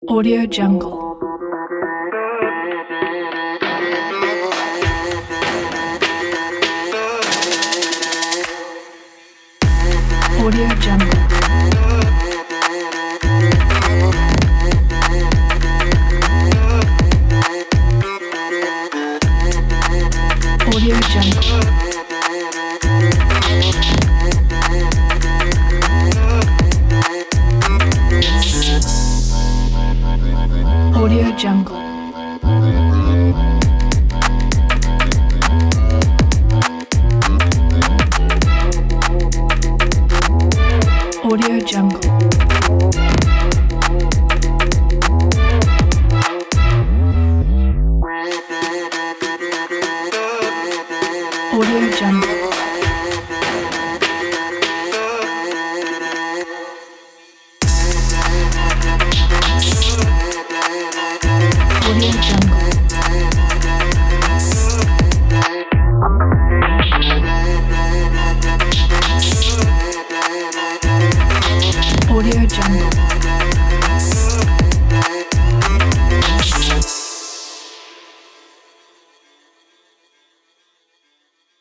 Audio Jungle. Audio Jungle. Audio Jungle. Audio Jungle. Audio Jungle. Audio Jungle. Audio Jungle. Audio Jungle.